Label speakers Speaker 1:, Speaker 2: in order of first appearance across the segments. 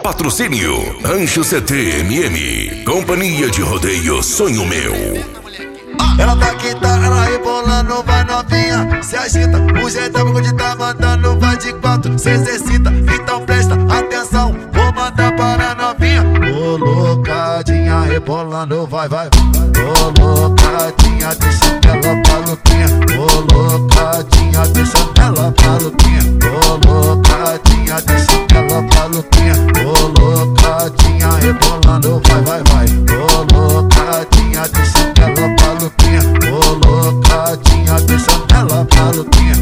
Speaker 1: Patrocínio Rancho CTMM, Companhia de Rodeio Sonho Meu.
Speaker 2: Ela tá quinta, ela rebolando, vai novinha, se agita. O jeitão que tá mandando vai de quatro, se exercita. Então presta atenção, vou mandar para a novinha. Colocadinha, rebolando, vai, vai. Colocadinha, deixa ela maluquinha. Colocadinha, deixa ela maluquinha. Colocadinha, deixa ela maluquinha. Colocadinha, rebolando, vai, vai, vai. Colocadinha, deixa ela maluquinha. Colocadinha, deixa ela maluquinha.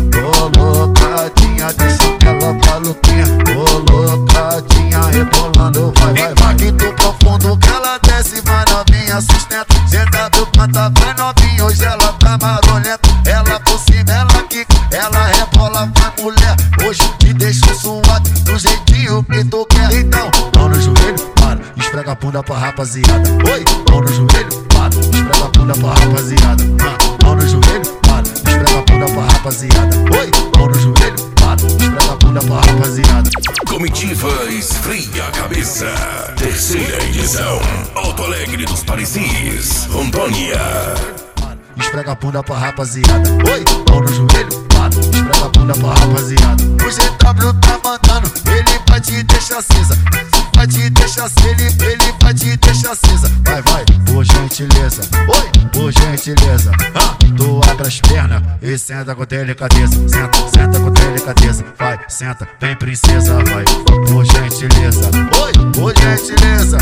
Speaker 2: Colocadinha, deixa ela maluquinha. Colocadinha, rebolando, vai, vai, vai. Impacto profundo que ela desce, vai novinha, sustenta. Senta do canta, vai novinha, hoje ela tá marolenta. Ela por cima, ela quica, ela rebola, vai mulher. Hoje te deixo suado, do jeitinho que tu quer. Então, mão no joelho, para, esfrega a bunda pra rapaziada. Oi, mão no joelho, para, esfrega a bunda pra rapaziada. Mão no joelho, para, esfrega a bunda pra rapaziada. Oi, mão no joelho, para, esfrega a bunda pra rapaziada.
Speaker 1: Comitiva Esfria a Cabeça, terceira edição. Alto Alegre dos Parecis, Rondônia.
Speaker 2: Esfrega a bunda pra rapaziada. Oi, mão no joelho, para, esfrega a bunda pra rapaziada. O GW tá mandando, ele vai te deixar acesa. Vai te deixar acesa, ele vai te deixar acesa. Vai, vai, por gentileza. Oi, por gentileza. Tu abre as pernas e senta com delicadeza. Senta, senta com delicadeza. Vai, senta, vem princesa, vai. Por gentileza. Oi, por gentileza.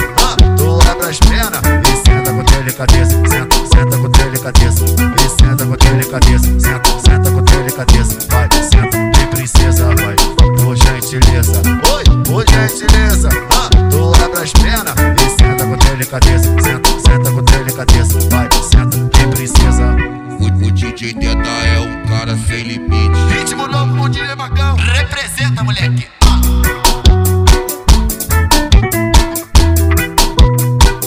Speaker 2: Tu abre as pernas e senta com delicadeza. Senta, senta com delicadeza. E senta com delicadeza. Senta, senta com delicadeza. Vai, senta, vem princesa, vai. Por gentileza. Oi, por gentileza. Tu abre as pernas e senta com delicadeza. Senta, senta com delicadeza. Vai, senta, vem princesa.
Speaker 3: O DJ Teta é um cara sem limite.
Speaker 2: Ritmo novo com o DJ Macão. Representa, moleque.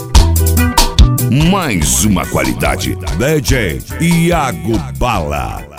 Speaker 4: Mais uma qualidade. DJ Iago Bala.